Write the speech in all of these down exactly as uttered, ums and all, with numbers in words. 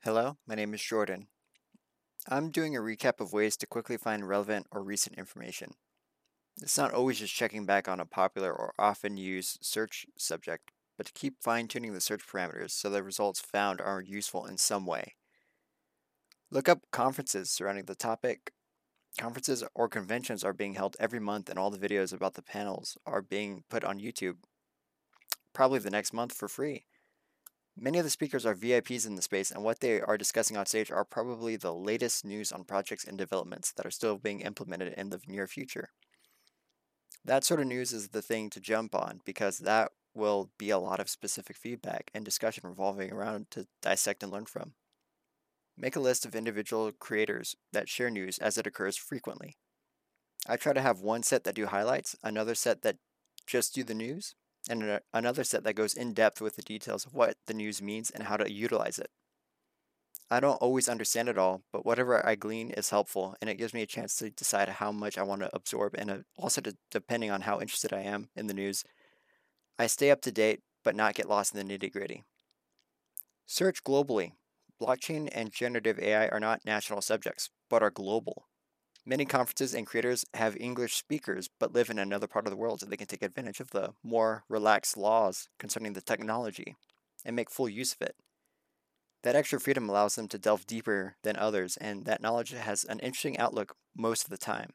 Hello, my name is Jordan. I'm doing a recap of ways to quickly find relevant or recent information. It's not always just checking back on a popular or often used search subject, but to keep fine tuning the search parameters so the results found are useful in some way. Look up conferences surrounding the topic. Conferences or conventions are being held every month, and all the videos about the panels are being put on YouTube, probably the next month for free. Many of the speakers are V I Ps in the space, and what they are discussing on stage are probably the latest news on projects and developments that are still being implemented in the near future. That sort of news is the thing to jump on because that will be a lot of specific feedback and discussion revolving around to dissect and learn from. Make a list of individual creators that share news as it occurs frequently. I try to have one set that do highlights, another set that just do the news, and a- another set that goes in depth with the details of what the news means and how to utilize it. I don't always understand it all, but whatever I glean is helpful, and it gives me a chance to decide how much I want to absorb, and uh, also to, depending on how interested I am in the news, I stay up to date but not get lost in the nitty gritty. Search globally. Blockchain and generative A I are not national subjects, but are global. Many conferences and creators have English speakers but live in another part of the world so they can take advantage of the more relaxed laws concerning the technology and make full use of it. That extra freedom allows them to delve deeper than others, and that knowledge has an interesting outlook most of the time.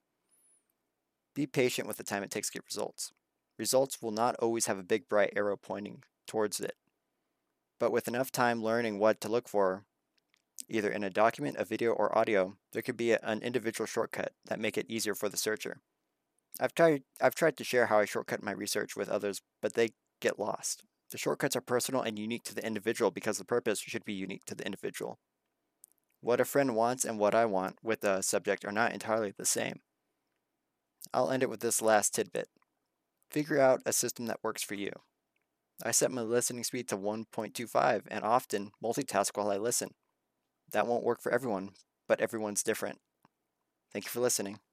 Be patient with the time it takes to get results. Results will not always have a big bright arrow pointing towards it, but with enough time learning what to look for, either in a document, a video, or audio, there could be a, an individual shortcut that make it easier for the searcher. I've tried I've tried to share how I shortcut my research with others, but they get lost. The shortcuts are personal and unique to the individual because the purpose should be unique to the individual. What a friend wants and what I want with a subject are not entirely the same. I'll end it with this last tidbit. Figure out a system that works for you. I set my listening speed to one point two five and often multitask while I listen. That won't work for everyone, but everyone's different. Thank you for listening.